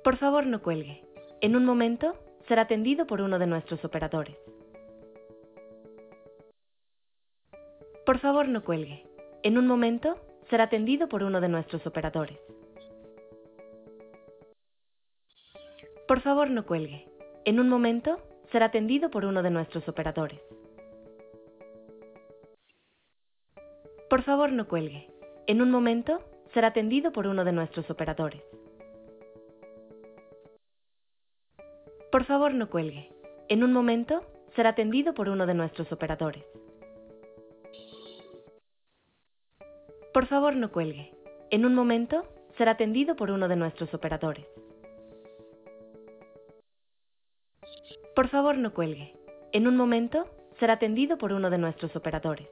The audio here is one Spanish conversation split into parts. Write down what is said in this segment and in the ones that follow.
Por favor, no cuelgue. En un momento, será atendido por uno de nuestros operadores. Por favor, no cuelgue. En un momento, será atendido por uno de nuestros operadores. Por favor, no cuelgue. En un momento, será atendido por uno de nuestros operadores. Por favor, no cuelgue. En un momento, será atendido por uno de nuestros operadores. Por favor, no cuelgue. En un momento, será atendido por uno de nuestros operadores. Por favor, no cuelgue. En un momento, será atendido por uno de nuestros operadores. Por favor, no cuelgue. En un momento, será atendido por uno de nuestros operadores.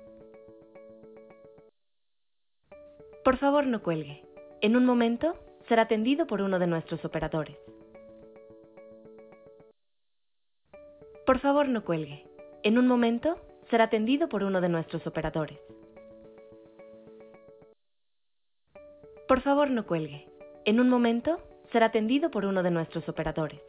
Por favor, no cuelgue. En un momento, será atendido por uno de nuestros operadores. Por favor, no cuelgue. En un momento, será atendido por uno de nuestros operadores. Por favor, no cuelgue. En un momento, será atendido por uno de nuestros operadores.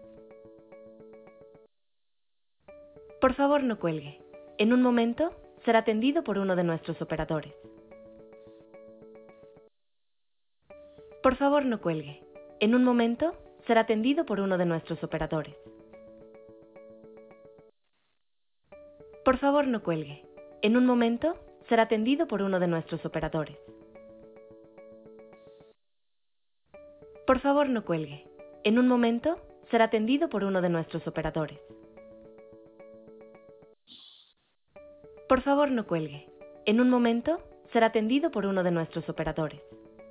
Por favor, no cuelgue. En un momento, será atendido por uno de nuestros operadores. Por favor, no cuelgue. En un momento, será atendido por uno de nuestros operadores. Por favor, no cuelgue. En un momento, será atendido por uno de nuestros operadores. Por favor, no cuelgue. En un momento, será atendido por uno de nuestros operadores. Por favor, no cuelgue. En un momento, será atendido por uno de nuestros operadores.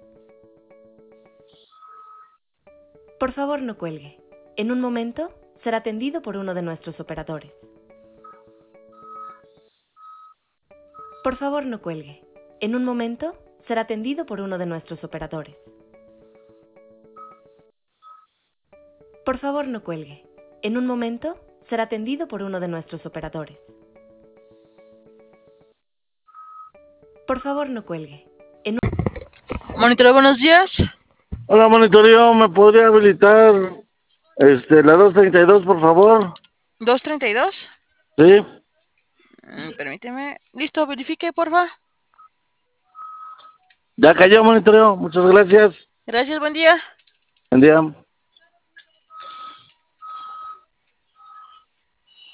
Por favor, no cuelgue. En un momento, será atendido por uno de nuestros operadores. Por favor, no cuelgue. En un momento, será atendido por uno de nuestros operadores. Por favor, no cuelgue. En un momento, será atendido por uno de nuestros operadores. Por favor, no cuelgue. Monitor, buenos días. Hola, monitoreo, ¿me podría habilitar la 232, por favor? 232. Sí, Permíteme. Listo, verifique, porfa. ya cayó, monitoreo, muchas gracias. Gracias, buen día. Buen día.